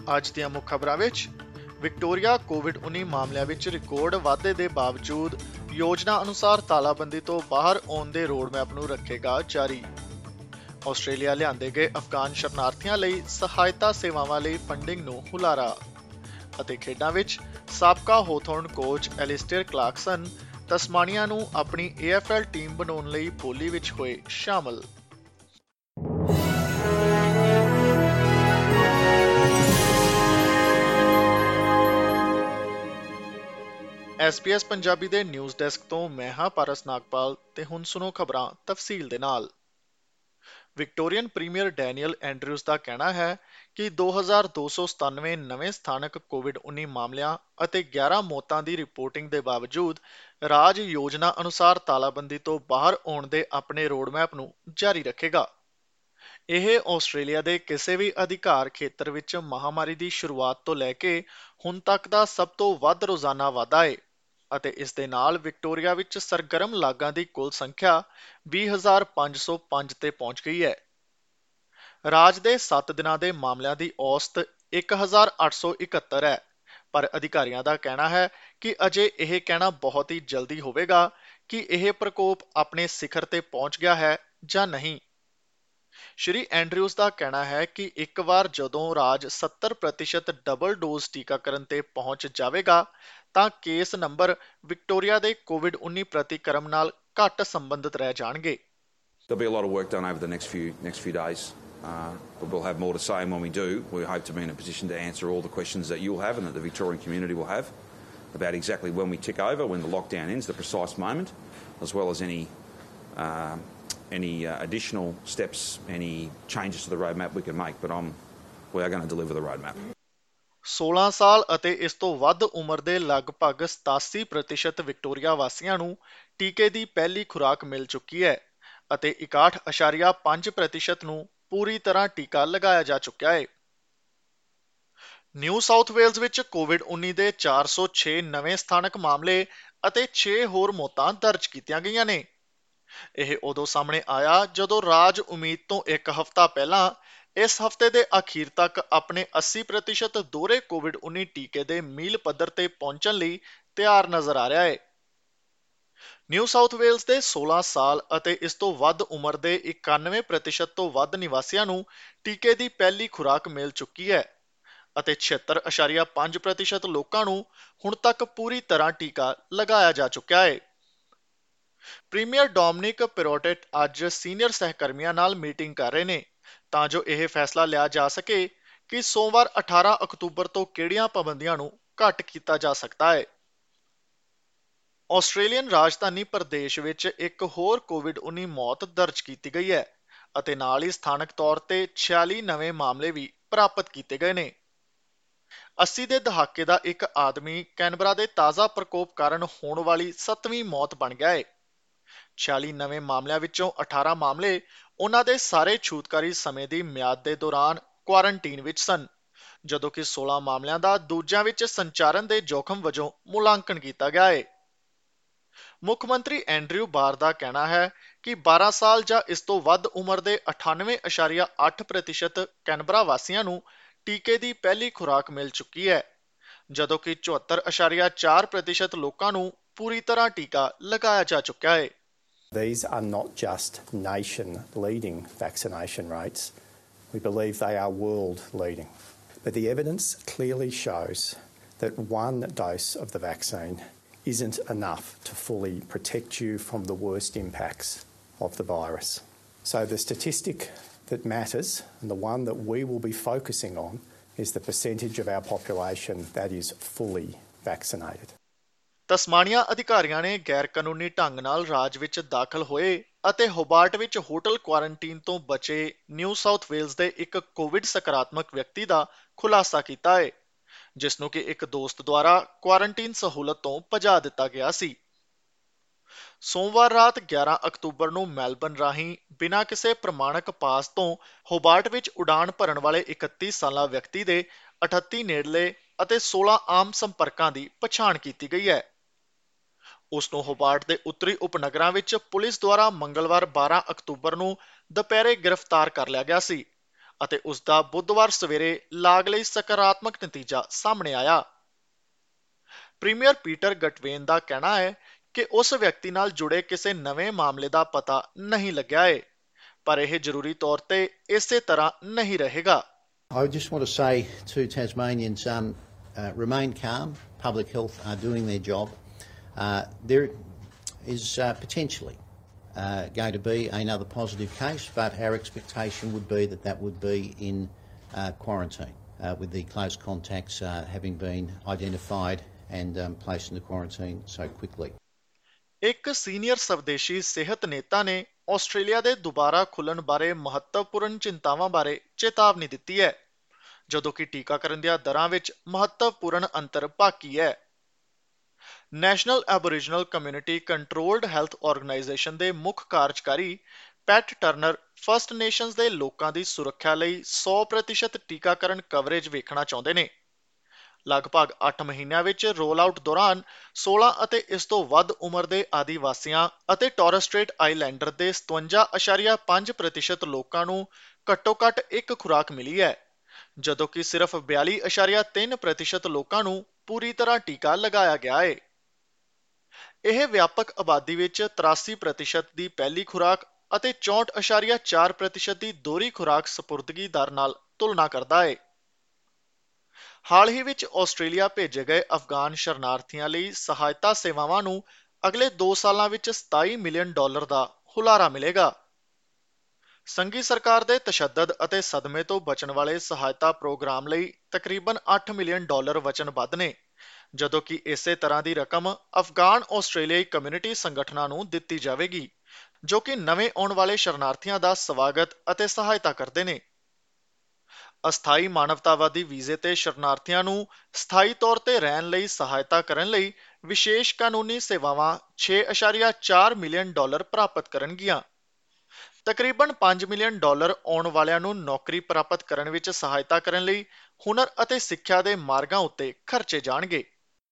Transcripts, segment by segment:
ਅੱਜ ਦੀਆਂ ਮੁੱਖ ਖਬਰਾਂ ਵਿੱਚ ਵਿਕਟੋਰੀਆ ਕੋਵਿਡ-19 ਮਾਮਲਿਆਂ ਵਿੱਚ ਰਿਕਾਰਡ ਵਾਧੇ ਦੇ ਬਾਵਜੂਦ ਯੋਜਨਾ ਅਨੁਸਾਰ ਤਾਲਾਬੰਦੀ ਤੋਂ ਬਾਹਰ ਆਉਣ ਦੇ ਰੋਡਮੈਪ ਨੂੰ ਰੱਖੇਗਾ ਜਾਰੀ। ਆਸਟ੍ਰੇਲੀਆ ਲਿਆਂਦੇ ਗਏ ਅਫਗਾਨ ਸ਼ਰਨਾਰਥੀਆਂ ਲਈ ਸਹਾਇਤਾ ਸੇਵਾਵਾਂ ਲਈ ਫੰਡਿੰਗ ਨੂੰ ਹੁਲਾਰਾ। ਅਤੇ ਖੇਡਾਂ ਵਿੱਚ ਸਾਬਕਾ ਹੋਥੋਰਨ ਕੋਚ ਐਲਿਸਟੇਅਰ ਕਲਾਰਕਸਨ ਤਸਮਾਨੀਆ ਨੂੰ ਆਪਣੀ AFL ਟੀਮ ਬਣਾਉਣ ਲਈ ਬੋਲੀ ਵਿੱਚ ਹੋਏ ਸ਼ਾਮਲ। SBS ਪੰਜਾਬੀ ਦੇ ਨਿਊਜ਼ ਡੈਸਕ ਤੋਂ ਮੈਂ ਹਾਂ ਪਾਰਸ ਨਾਗਪਾਲ ਤੇ ਹੁਣ ਸੁਣੋ ਖਬਰਾਂ ਤਫਸੀਲ ਦੇ ਨਾਲ। ਵਿਕਟੋਰੀਅਨ ਪ੍ਰੀਮੀਅਰ ਡੈਨੀਅਲ ਐਂਡਰਿਊਜ਼ ਦਾ ਕਹਿਣਾ ਹੈ ਕਿ 2297 ਨਵੇਂ ਸਥਾਨਕ ਕੋਵਿਡ-19 ਮਾਮਲਿਆਂ ਅਤੇ 11 ਮੌਤਾਂ ਦੀ ਰਿਪੋਰਟਿੰਗ ਦੇ ਬਾਵਜੂਦ ਰਾਜ ਯੋਜਨਾ ਅਨੁਸਾਰ ਤਾਲਾਬੰਦੀ ਤੋਂ ਬਾਹਰ ਆਉਣ ਦੇ ਆਪਣੇ ਰੋਡਮੈਪ ਨੂੰ ਜਾਰੀ ਰੱਖੇਗਾ। ਇਹ ਆਸਟ੍ਰੇਲੀਆ ਦੇ ਕਿਸੇ ਵੀ ਅਧਿਕਾਰ ਖੇਤਰ ਵਿੱਚ ਮਹਾਮਾਰੀ ਦੀ ਸ਼ੁਰੂਆਤ ਤੋਂ ਲੈ ਕੇ ਹੁਣ ਤੱਕ ਦਾ ਸਭ ਤੋਂ ਵੱਧ ਰੋਜ਼ਾਨਾ ਵਾਧਾ ਹੈ ਅਤੇ ਇਸ ਦੇ ਨਾਲ ਵਿਕਟੋਰੀਆ ਵਿੱਚ ਸਰਗਰਮ ਲਾਗਾਂ ਦੀ ਕੁੱਲ ਸੰਖਿਆ 20,505 ਤੇ ਪਹੁੰਚ ਗਈ ਹੈ। ਰਾਜ ਦੇ 7 ਦਿਨਾਂ ਦੇ ਮਾਮਲਿਆਂ ਦੀ ਔਸਤ 1,871 ਹੈ, ਪਰ ਅਧਿਕਾਰੀਆਂ ਦਾ ਕਹਿਣਾ ਹੈ ਕਿ ਅਜੇ ਇਹ ਕਹਿਣਾ ਬਹੁਤ ਹੀ ਜਲਦੀ ਹੋਵੇਗਾ ਕਿ ਇਹ ਪ੍ਰਕੋਪ ਆਪਣੇ ਸਿਖਰ ਤੇ ਪਹੁੰਚ ਗਿਆ ਹੈ ਜਾਂ ਨਹੀਂ। ਸ਼੍ਰੀ ਐਂਡਰਿਊਜ਼ ਦਾ ਕਹਿਣਾ ਹੈ ਕਿ ਇੱਕ ਵਾਰ ਜਦੋਂ ਰਾਜ 70% ਡਬਲ ਡੋਜ਼ ਟੀਕਾਕਰਨ ਤੇ ਪਹੁੰਚ ਜਾਵੇਗਾ ਤਾਂ ਕੇਸ ਨੰਬਰ ਵਿਕਟੋਰੀਆ ਦੇ ਕੋਵਿਡ-19 ਪ੍ਰਤੀਕਰਮ ਨਾਲ ਘੱਟ ਸੰਬੰਧਿਤ ਰਹਿ ਜਾਣਗੇ। There'll be a lot of work done over the next few days, but we'll have more to say, and when we do, we hope to be in a position to answer all the questions that you'll have and that the Victorian community will have about exactly when we tick over, when the lockdown ends, the precise moment, as well as any additional steps, any changes to the roadmap we can make. But we are going to deliver the roadmap. 16 ਸਾਲ ਅਤੇ ਇਸ ਤੋਂ ਵੱਧ ਉਮਰ ਦੇ ਲਗਭਗ 87% Victoria ਵਾਸੀਆਂ ਨੂੰ ਟੀਕੇ ਦੀ ਪਹਿਲੀ ਖੁਰਾਕ ਮਿਲ ਚੁੱਕੀ ਹੈ ਅਤੇ 61.5% ਨੂੰ ਪੂਰੀ ਤਰ੍ਹਾਂ ਟੀਕਾ ਲਗਾਇਆ ਜਾ ਚੁੱਕਿਆ ਹੈ। ਨਿਊ ਸਾਊਥ ਵੇਲਜ਼ ਵਿੱਚ ਕੋਵਿਡ-19 ਦੇ 406 ਨਵੇਂ ਸਥਾਨਕ ਮਾਮਲੇ ਅਤੇ 6 ਹੋਰ ਮੌਤਾਂ ਦਰਜ ਕੀਤੀਆਂ ਗਈਆਂ ਨੇ। ਇਹ ਉਦੋਂ ਸਾਹਮਣੇ ਆਇਆ ਜਦੋਂ ਰਾਜ ਉਮੀਦ ਤੋਂ ਇੱਕ ਹਫ਼ਤਾ ਪਹਿਲਾਂ ਇਸ ਹਫ਼ਤੇ ਦੇ ਅਖੀਰ ਤੱਕ ਆਪਣੇ 80% ਦੋਹਰੇ ਕੋਵਿਡ-19 ਟੀਕੇ ਦੇ ਮੀਲ ਪੱਧਰ ਤੇ ਪਹੁੰਚਣ ਲਈ ਤਿਆਰ ਨਜ਼ਰ ਆ ਰਿਹਾ ਹੈ। ਨਿਊ ਸਾਊਥ ਵੇਲਜ਼ ਦੇ 16 ਸਾਲ ਅਤੇ ਇਸ ਤੋਂ ਵੱਧ ਉਮਰ ਦੇ 91% ਤੋਂ ਵੱਧ ਨਿਵਾਸੀਆਂ ਨੂੰ ਟੀਕੇ ਦੀ ਪਹਿਲੀ ਖੁਰਾਕ ਮਿਲ ਚੁੱਕੀ ਹੈ ਅਤੇ 76.5% ਲੋਕਾਂ ਨੂੰ ਹੁਣ ਤੱਕ ਪੂਰੀ ਤਰ੍ਹਾਂ ਟੀਕਾ ਲਗਾਇਆ ਜਾ ਚੁੱਕਿਆ ਹੈ। ਪ੍ਰੀਮੀਅਰ ਡੋਮਿਨਿਕ ਪੇਰੋਟੇਟ ਅੱਜ ਸੀਨੀਅਰ ਸਹਿਕਰਮੀਆਂ ਨਾਲ ਮੀਟਿੰਗ ਕਰ ਰਹੇ ਨੇ ਤਾਂ ਜੋ ਇਹ ਫੈਸਲਾ ਲਿਆ ਜਾ ਸਕੇ ਕਿ ਸੋਮਵਾਰ 18 ਅਕਤੂਬਰ ਤੋਂ ਕਿਹੜੀਆਂ ਪਾਬੰਦੀਆਂ ਨੂੰ ਘੱਟ ਕੀਤਾ ਜਾ ਸਕਦਾ ਹੈ। ਆਸਟ੍ਰੇਲੀਅਨ ਰਾਜਧਾਨੀ ਪ੍ਰਦੇਸ਼ ਵਿੱਚ ਇੱਕ ਹੋਰ ਕੋਵਿਡ-19 ਮੌਤ ਦਰਜ ਕੀਤੀ ਗਈ ਹੈ ਅਤੇ ਨਾਲ ਹੀ ਸਥਾਨਕ ਤੌਰ ਤੇ 46 ਨਵੇਂ ਮਾਮਲੇ ਵੀ ਪ੍ਰਾਪਤ ਕੀਤੇ ਗਏ ਨੇ। 80 ਦੇ ਦਹਾਕੇ ਦਾ ਇੱਕ ਆਦਮੀ ਕੈਨਬਰਾ ਦੇ ਤਾਜ਼ਾ ਪ੍ਰਕੋਪ ਕਾਰਨ ਹੋਣ ਵਾਲੀ 7ਵੀਂ ਮੌਤ ਬਣ ਗਿਆ ਹੈ। 46 ਨਵੇਂ ਮਾਮਲਿਆਂ ਵਿੱਚੋਂ 18 ਮਾਮਲੇ ਉਹਨਾਂ ਦੇ ਸਾਰੇ ਛੂਤਕਾਰੀ ਸਮੇਂ ਦੀ ਮਿਆਦ ਦੇ ਦੌਰਾਨ ਕੁਆਰੰਟੀਨ ਵਿੱਚ ਸਨ, ਜਦੋਂ ਕਿ 16 ਮਾਮਲਿਆਂ ਦਾ ਦੂਜਿਆਂ ਵਿੱਚ ਸੰਚਾਰਨ ਦੇ ਜੋਖਮ ਵਜੋਂ ਮੁਲਾਂਕਣ ਕੀਤਾ ਗਿਆ ਹੈ। ਮੁੱਖ ਮੰਤਰੀ ਐਂਡਰਿਊ ਬਾਰ ਦਾ ਕਹਿਣਾ ਹੈ ਕਿ 12 ਸਾਲ ਜਾਂ ਇਸ ਤੋਂ ਵੱਧ ਉਮਰ ਦੇ 98.8% ਕੈਨਬਰਾ ਵਾਸੀਆਂ ਨੂੰ ਟੀਕੇ ਦੀ ਪਹਿਲੀ ਖੁਰਾਕ ਮਿਲ ਚੁੱਕੀ ਹੈ, ਜਦੋਂ ਕਿ 74.4% ਲੋਕਾਂ ਨੂੰ ਪੂਰੀ ਤਰ੍ਹਾਂ ਟੀਕਾ ਲਗਾਇਆ ਜਾ ਚੁੱਕਿਆ ਹੈ। These are not just nation-leading vaccination rates. We believe they are world-leading. But the evidence clearly shows that one dose of the vaccine isn't enough to fully protect you from the worst impacts of the virus. So the statistic that matters, and the one that we will be focusing on, is the percentage of our population that is fully vaccinated. Tasmania ਅਧਿਕਾਰੀਆਂ ਨੇ ਗੈਰ ਕਾਨੂੰਨੀ ਢੰਗ ਨਾਲ ਰਾਜ ਵਿੱਚ ਦਾਖਲ ਹੋਏ ਅਤੇ ਹੋਬਾਰਟ ਵਿੱਚ ਹੋਟਲ ਕੁਆਰੰਟੀਨ ਤੋਂ ਬਚੇ ਨਿਊ ਸਾਊਥ ਵੇਲਜ਼ ਦੇ ਇੱਕ ਕੋਵਿਡ ਸਕਾਰਾਤਮਕ ਵਿਅਕਤੀ ਦਾ ਖੁਲਾਸਾ ਕੀਤਾ ਹੈ, ਜਿਸ ਨੂੰ ਕਿ ਇੱਕ ਦੋਸਤ ਦੁਆਰਾ ਕੁਆਰੰਟੀਨ ਸਹੂਲਤ ਤੋਂ ਭਜਾ ਦਿੱਤਾ ਗਿਆ ਸੀ। ਸੋਮਵਾਰ ਰਾਤ 11 ਅਕਤੂਬਰ ਨੂੰ ਮੈਲਬਰਨ ਰਾਹੀਂ ਬਿਨਾਂ ਕਿਸੇ ਪ੍ਰਮਾਣਕ ਪਾਸ ਤੋਂ ਹੋਬਾਰਟ ਵਿੱਚ ਉਡਾਨ ਭਰਨ ਵਾਲੇ 31 ਸਾਲਾ ਵਿਅਕਤੀ ਦੇ 38 ਨੇੜਲੇ ਅਤੇ 16 ਆਮ ਸੰਪਰਕਾਂ ਦੀ ਪਛਾਣ ਕੀਤੀ ਗਈ ਹੈ। ਉਸ ਨੂੰ ਹੋਬਾਰਟ ਦੇ ਉੱਤਰੀ ਉਪਨਗਰਾਂ ਵਿੱਚ ਪੁਲਿਸ ਦੁਆਰਾ ਮੰਗਲਵਾਰ 12 ਅਕਤੂਬਰ ਨੂੰ ਦੁਪਹਿਰੇ ਗ੍ਰਿਫਤਾਰ ਕਰ ਲਿਆ ਗਿਆ ਸੀ ਅਤੇ ਉਸ ਦਾ ਬੁੱਧਵਾਰ ਸਵੇਰੇ ਲਾਗ ਲਈ ਸਕਾਰਾਤਮਕ ਨਤੀਜਾ ਸਾਹਮਣੇ ਆਇਆ। ਪ੍ਰੀਮੀਅਰ ਪੀਟਰ ਗਟਵੇਨ ਦਾ ਕਹਿਣਾ ਹੈ ਕਿ ਉਸ ਵਿਅਕਤੀ ਨਾਲ ਜੁੜੇ ਕਿਸੇ ਨਵੇਂ ਮਾਮਲੇ ਦਾ ਪਤਾ ਨਹੀਂ ਲੱਗਿਆ ਹੈ, ਪਰ ਇਹ ਜ਼ਰੂਰੀ ਤੌਰ ਤੇ ਇਸੇ ਤਰ੍ਹਾਂ ਨਹੀਂ ਰਹੇਗਾ। I just want to say to Tasmanians, remain calm. Public health are doing their job. There is potentially going to be another positive case, but our expectation would be that would be in quarantine, with the close contacts having been identified and placed into quarantine so quickly. ਇੱਕ senior ਸਵਦੇਸ਼ੀ ਸਿਹਤ ਨੇਤਾ ਨੇ Australia ਦੇ ਦੁਬਾਰਾ ਖੁੱਲਣ ਬਾਰੇ ਮਹੱਤਵਪੂਰਨ ਚਿੰਤਾਵਾਂ ਬਾਰੇ ਚੇਤਾਵਨੀ ਦਿੱਤੀ ਹੈ, ਜਦੋਂ ਕਿ ਟੀਕਾਕਰਨ ਦੀਆਂ ਦਰਾਂ ਵਿੱਚ ਮਹੱਤਵਪੂਰਨ ਅੰਤਰ ਬਾਕੀ ਹੈ। National Aboriginal community controlled health organisation ਦੇ ਮੁੱਖ ਕਾਰਜਕਾਰੀ ਪੈਟ ਟਰਨਰ ਫਸਟ ਨੇਸ਼ਨਜ਼ ਦੇ ਲੋਕਾਂ ਦੀ ਸੁਰੱਖਿਆ ਲਈ 100% ਟੀਕਾਕਰਨ ਕਵਰੇਜ ਵੇਖਣਾ ਚਾਹੁੰਦੇ ਨੇ। ਲਗਭਗ 8 ਮਹੀਨਿਆਂ ਵਿੱਚ ਰੋਲ ਆਊਟ ਦੌਰਾਨ 16 ਅਤੇ ਇਸ ਤੋਂ ਵੱਧ ਉਮਰ ਦੇ ਆਦੀਵਾਸੀਆਂ ਅਤੇ ਟੋਰਸ ਸਟ੍ਰੇਟ ਆਈਲੈਂਡਰ ਦੇ 57.5% ਲੋਕਾਂ ਨੂੰ ਘੱਟੋ-ਘੱਟ ਇੱਕ ਖੁਰਾਕ ਮਿਲੀ ਹੈ, ਜਦੋਂ ਕਿ ਸਿਰਫ 42.3% ਲੋਕਾਂ ਨੂੰ ਪੂਰੀ ਤਰ੍ਹਾਂ ਟੀਕਾ ਲਗਾਇਆ ਗਿਆ ਹੈ। ਇਹ ਵਿਆਪਕ ਆਬਾਦੀ ਵਿੱਚ 83% ਦੀ ਪਹਿਲੀ ਖੁਰਾਕ ਅਤੇ 64.4% ਦੀ ਦੋਹਰੀ ਖੁਰਾਕ ਸਪੁਰਦਗੀ ਦਰ ਨਾਲ ਤੁਲਨਾ ਕਰਦਾ ਹੈ। ਹਾਲ ਹੀ ਵਿੱਚ ਆਸਟ੍ਰੇਲੀਆ ਭੇਜੇ ਗਏ ਅਫਗਾਨ ਸ਼ਰਨਾਰਥੀਆਂ ਲਈ ਸਹਾਇਤਾ ਸੇਵਾਵਾਂ ਨੂੰ ਅਗਲੇ 2 ਸਾਲਾਂ ਵਿੱਚ $27 ਮਿਲੀਅਨ ਦਾ ਹੁਲਾਰਾ ਮਿਲੇਗਾ। ਸੰਘੀ ਸਰਕਾਰ ਦੇ ਤਸ਼ੱਦਦ ਅਤੇ ਸਦਮੇ ਤੋਂ ਬਚਣ ਵਾਲੇ ਸਹਾਇਤਾ ਪ੍ਰੋਗਰਾਮ ਲਈ ਤਕਰੀਬਨ $8 ਮਿਲੀਅਨ ਵਚਨਬੱਧ ਨੇ, ਜਦੋਂ ਕਿ ਇਸੇ ਤਰ੍ਹਾਂ ਦੀ ਰਕਮ ਅਫਗਾਨ ਆਸਟ੍ਰੇਲੀਆਈ ਕਮਿਊਨਿਟੀ ਸੰਗਠਨਾਂ ਨੂੰ ਦਿੱਤੀ ਜਾਵੇਗੀ, ਜੋ ਕਿ ਨਵੇਂ ਆਉਣ ਵਾਲੇ ਸ਼ਰਨਾਰਥੀਆਂ ਦਾ ਸਵਾਗਤ ਅਤੇ ਸਹਾਇਤਾ ਕਰਦੇ ਨੇ। ਅਸਥਾਈ ਮਾਨਵਤਾਵਾਦੀ ਵੀਜ਼ੇ ਤੇ ਸ਼ਰਨਾਰਥੀਆਂ ਨੂੰ ਸਥਾਈ ਤੌਰ ਤੇ ਰਹਿਣ ਲਈ ਸਹਾਇਤਾ ਕਰਨ ਲਈ ਵਿਸ਼ੇਸ਼ ਕਾਨੂੰਨੀ ਸੇਵਾਵਾਂ $6.4 ਮਿਲੀਅਨ ਪ੍ਰਾਪਤ ਕਰਨਗੀਆਂ। ਤਕਰੀਬਨ $5 ਮਿਲੀਅਨ ਆਉਣ ਵਾਲਿਆਂ ਨੂੰ ਨੌਕਰੀ ਪ੍ਰਾਪਤ ਕਰਨ ਵਿੱਚ ਸਹਾਇਤਾ ਕਰਨ ਲਈ ਹੁਨਰ ਅਤੇ ਸਿੱਖਿਆ ਦੇ ਮਾਰਗਾਂ ਉੱਤੇ ਖਰਚੇ ਜਾਣਗੇ।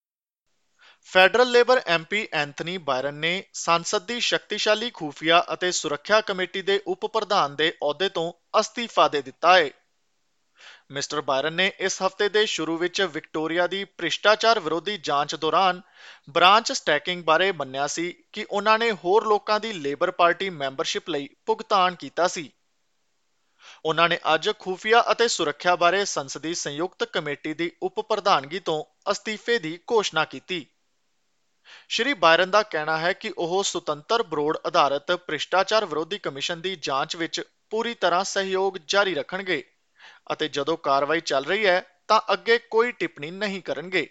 Federal Labor MP Anthony Byrne ਨੇ ਸੰਸਦ ਦੀ ਸ਼ਕਤੀਸ਼ਾਲੀ ਖੂਫੀਆ ਅਤੇ ਸੁਰੱਖਿਆ ਕਮੇਟੀ ਦੇ ਉਪ ਪ੍ਰਧਾਨ ਦੇ ਅਹੁਦੇ ਤੋਂ ਅਸਤੀਫਾ ਦੇ ਦਿੱਤਾ ਹੈ। ਮਿਸਟਰ ਬਾਇਰਨ ਨੇ ਇਸ ਹਫ਼ਤੇ ਦੇ ਸ਼ੁਰੂ ਵਿੱਚ ਵਿਕਟੋਰੀਆ ਦੀ ਭ੍ਰਿਸ਼ਟਾਚਾਰ ਵਿਰੋਧੀ ਜਾਂਚ ਦੌਰਾਨ ਬ੍ਰਾਂਚ ਸਟੈਕਿੰਗ ਬਾਰੇ ਮੰਨਿਆ ਸੀ ਕਿ ਉਹਨਾਂ ਨੇ ਹੋਰ ਲੋਕਾਂ ਦੀ ਲੇਬਰ ਪਾਰਟੀ ਮੈਂਬਰਸ਼ਿਪ ਲਈ ਭੁਗਤਾਨ ਕੀਤਾ ਸੀ। ਉਹਨਾਂ ਨੇ ਅੱਜ ਖੂਫੀਆ ਅਤੇ ਸੁਰੱਖਿਆ ਬਾਰੇ ਸੰਸਦੀ ਸੰਯੁਕਤ ਕਮੇਟੀ ਦੀ ਉਪ ਪ੍ਰਧਾਨਗੀ ਤੋਂ ਅਸਤੀਫੇ ਦੀ ਘੋਸ਼ਣਾ ਕੀਤੀ। ਸ਼੍ਰੀ ਬਾਇਰਨ ਦਾ ਕਹਿਣਾ ਹੈ ਕਿ ਉਹ ਸੁਤੰਤਰ ਬਰੋਡ ਆਧਾਰਿਤ ਭ੍ਰਿਸ਼ਟਾਚਾਰ ਵਿਰੋਧੀ ਕਮਿਸ਼ਨ ਦੀ ਜਾਂਚ ਵਿੱਚ ਪੂਰੀ ਤਰ੍ਹਾਂ ਸਹਿਯੋਗ ਜਾਰੀ ਰੱਖਣਗੇ ਅਤੇ ਜਦੋਂ ਕਾਰਵਾਈ ਚੱਲ ਰਹੀ ਹੈ ਤਾਂ ਅੱਗੇ ਕੋਈ ਟਿੱਪਣੀ ਨਹੀਂ ਕਰਨਗੇ।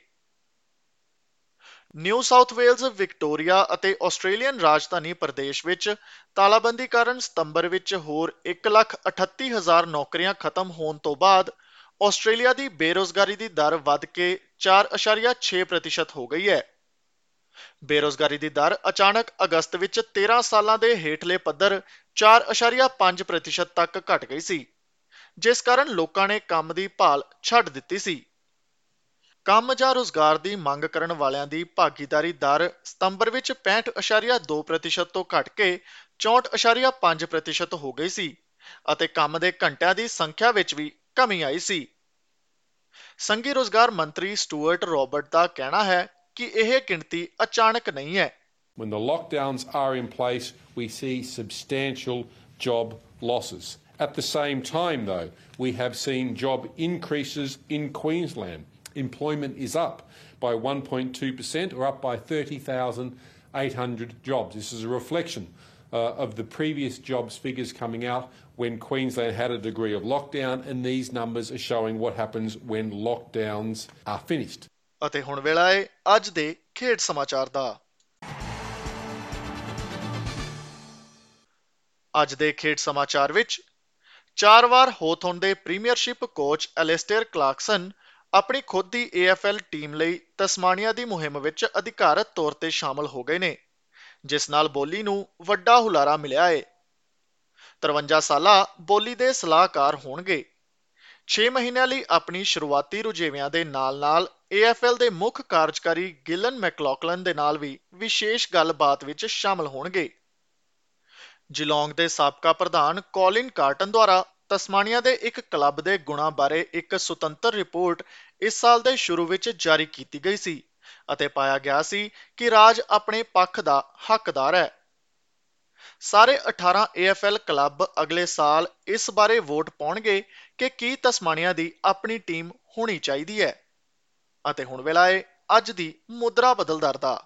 ਨਿਊ ਸਾਊਥ ਵੇਲਜ਼, ਵਿਕਟੋਰੀਆ ਅਤੇ ਆਸਟ੍ਰੇਲੀਅਨ ਰਾਜਧਾਨੀ ਪ੍ਰਦੇਸ਼ ਵਿੱਚ ਤਾਲਾਬੰਦੀ ਕਾਰਨ ਸਤੰਬਰ ਵਿੱਚ ਹੋਰ 1,38,000 ਨੌਕਰੀਆਂ ਖਤਮ ਹੋਣ ਤੋਂ ਬਾਅਦ ਆਸਟ੍ਰੇਲੀਆ ਦੀ ਬੇਰੁਜ਼ਗਾਰੀ ਦੀ ਦਰ ਵੱਧ ਕੇ 4.6% ਹੋ ਗਈ ਹੈ। ਬੇਰੁਜ਼ਗਾਰੀ ਦੀ ਦਰ ਅਚਾਨਕ ਅਗਸਤ ਵਿੱਚ 13 ਸਾਲਾਂ ਦੇ ਹੇਠਲੇ ਪੱਧਰ 4.5% ਤੱਕ ਘਟ ਗਈ ਸੀ, ਜਿਸ ਕਾਰਨ ਲੋਕਾਂ ਨੇ ਕੰਮ ਦੀ ਭਾਲ ਛੱਡ ਦਿੱਤੀ ਸੀ। ਕੰਮ ਜਾਂ ਰੁਜ਼ਗਾਰ ਦੀ ਮੰਗ ਕਰਨ ਵਾਲਿਆਂ ਦੀ ਭਾਗੀਦਾਰੀ ਦਰ ਸਤੰਬਰ ਵਿੱਚ 65.2% ਤੋਂ ਘਟ ਕੇ 64.5% ਹੋ ਗਈ ਸੀ ਅਤੇ ਕੰਮ ਦੇ ਘੰਟਿਆਂ ਦੀ ਸੰਖਿਆ ਵਿੱਚ ਵੀ ਕਮੀ ਆਈ ਸੀ। ਸੰਘੀ ਰੁਜ਼ਗਾਰ ਮੰਤਰੀ ਸਟੂਅਰਟ ਰੌਬਰਟ ਦਾ ਕਹਿਣਾ ਹੈ ਕਿ ਇਹ ਗਿਣਤੀ ਅਚਾਨਕ ਨਹੀਂ ਹੈ। When the lockdowns are in place, we see substantial job losses. At the same time, though, we have seen job increases in Queensland. Employment is up by 1.2% or up by 30,800 jobs. This is a reflection of the previous jobs figures coming out when Queensland had a degree of lockdown, and these numbers are showing what happens when lockdowns are finished. ਅਤੇ ਹੁਣ ਵੇਲਾ ਹੈ ਅੱਜ ਦੇ ਖੇਡ ਸਮਾਚਾਰ ਦਾ। ਅੱਜ ਦੇ ਖੇਡ ਸਮਾਚਾਰ ਵਿੱਚ 4 ਵਾਰ ਹੋਥੋਰਨ ਦੇ ਪ੍ਰੀਮੀਅਰਸ਼ਿਪ ਕੋਚ ਐਲਿਸਟੇਅਰ ਕਲਾਰਕਸਨ ਆਪਣੀ ਖੁਦ ਦੀ AFL ਟੀਮ ਲਈ ਤਸਮਾਨੀਆ ਦੀ ਮੁਹਿੰਮ ਵਿੱਚ ਅਧਿਕਾਰਤ ਤੌਰ ਤੇ ਸ਼ਾਮਲ ਹੋ ਗਏ ਨੇ, ਜਿਸ ਨਾਲ ਬੋਲੀ ਨੂੰ ਵੱਡਾ ਹੁਲਾਰਾ ਮਿਲਿਆ ਹੈ। 53 ਸਾਲਾ ਬੋਲੀ ਦੇ ਸਲਾਹਕਾਰ ਹੋਣਗੇ। 6 ਮਹੀਨਿਆਂ ਲਈ ਆਪਣੀ ਸ਼ੁਰੂਆਤੀ ਰੁਝੇਵਿਆਂ ਦੇ ਨਾਲ-ਨਾਲ AFL ਦੇ ਮੁੱਖ ਕਾਰਜਕਾਰੀ ਗਿਲਨ ਮੈਕਲੌਕਲਨ ਦੇ ਨਾਲ ਵੀ ਵਿਸ਼ੇਸ਼ ਗੱਲਬਾਤ ਵਿੱਚ ਸ਼ਾਮਲ ਹੋਣਗੇ। ਜਿਲੌਂਗ ਦੇ ਸਾਬਕਾ ਪ੍ਰਧਾਨ ਕੋਲਿਨ ਕਾਰਟਨ ਦੁਆਰਾ ਤਸਮਾਨੀਆ ਦੇ ਇੱਕ ਕਲੱਬ ਦੇ ਗੁਣਾਂ ਬਾਰੇ ਇੱਕ ਸੁਤੰਤਰ ਰਿਪੋਰਟ ਇਸ ਸਾਲ ਦੇ ਸ਼ੁਰੂ ਵਿੱਚ ਜਾਰੀ ਕੀਤੀ ਗਈ ਸੀ ਅਤੇ ਪਾਇਆ ਗਿਆ ਸੀ ਕਿ ਰਾਜ ਆਪਣੇ ਪੱਖ ਦਾ ਹੱਕਦਾਰ ਹੈ। ਸਾਰੇ 18 AFL ਕਲੱਬ ਅਗਲੇ ਸਾਲ ਇਸ ਬਾਰੇ ਵੋਟ ਪਾਉਣਗੇ ਕਿ ਕੀ ਤਸਮਾਨੀਆ ਦੀ ਆਪਣੀ ਟੀਮ ਹੋਣੀ ਚਾਹੀਦੀ ਹੈ। ਅਤੇ ਹੁਣ ਵੇਲਾ ਹੈ ਅੱਜ ਦੀ ਮੁਦਰਾ ਬਦਲ ਦਰ ਦਾ।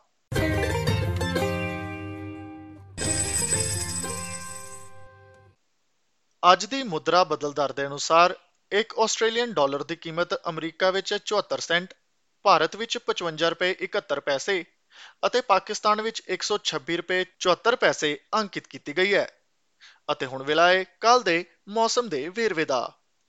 ਅੱਜ ਦੀ ਮੁਦਰਾ ਬਦਲ ਦਰ ਦੇ ਅਨੁਸਾਰ ਇੱਕ ਆਸਟ੍ਰੇਲੀਅਨ ਡਾਲਰ ਦੀ ਕੀਮਤ ਅਮਰੀਕਾ ਵਿੱਚ 74 ਸੈਂਟ, ਭਾਰਤ ਵਿੱਚ 55 ਰੁਪਏ 71 ਪੈਸੇ ਅਤੇ ਪਾਕਿਸਤਾਨ ਵਿੱਚ 126 ਰੁਪਏ 74 ਪੈਸੇ ਅੰਕਿਤ ਕੀਤੀ ਗਈ ਹੈ। ਅਤੇ ਹੁਣ ਵੇਲਾ ਹੈ ਕੱਲ ਦੇ ਮੌਸਮ ਦੇ ਵੇਰਵੇ ਦਾ।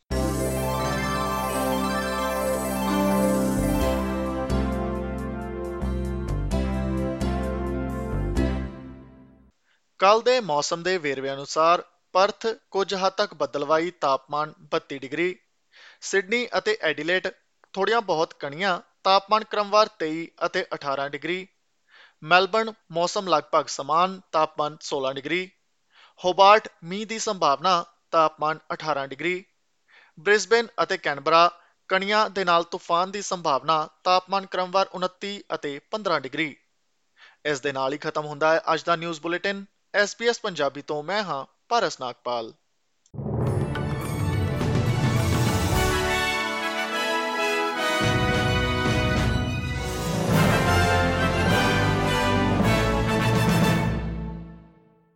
ਕੱਲ ਦੇ ਮੌਸਮ ਦੇ ਵੇਰਵੇ ਅਨੁਸਾਰ ਪਰਥ ਕੁਝ ਹੱਦ ਤੱਕ ਬੱਦਲਵਾਈ, ਤਾਪਮਾਨ 32 ਡਿਗਰੀ, ਸਿਡਨੀ ਅਤੇ ਐਡੀਲੇਡ ਥੋੜ੍ਹੀਆਂ ਬਹੁਤ ਕਣੀਆਂ, ਤਾਪਮਾਨ ਕ੍ਰਮਵਾਰ 23 ਅਤੇ 18 ਡਿਗਰੀ, ਮੈਲਬਰਨ ਮੌਸਮ ਲਗਭਗ ਸਮਾਨ, ਤਾਪਮਾਨ 16 ਡਿਗਰੀ, ਹੋਬਾਰਟ ਮੀਂਹ ਦੀ ਸੰਭਾਵਨਾ, ਤਾਪਮਾਨ 18 ਡਿਗਰੀ, ਬ੍ਰਿਸਬੇਨ ਅਤੇ ਕੈਨਬਰਾ ਕਣੀਆਂ ਦੇ ਨਾਲ ਤੂਫਾਨ ਦੀ ਸੰਭਾਵਨਾ, ਤਾਪਮਾਨ ਕ੍ਰਮਵਾਰ 29 ਅਤੇ 15 ਡਿਗਰੀ। ਇਸ ਦੇ ਨਾਲ ਹੀ ਖਤਮ ਹੁੰਦਾ ਹੈ ਅੱਜ ਦਾ ਨਿਊਜ਼ ਬੁਲੇਟਿਨ। SBS ਪੰਜਾਬੀ ਤੋਂ ਮੈਂ ਹਾਂ ਪਾਰਸ ਨਾਗਪਾਲ।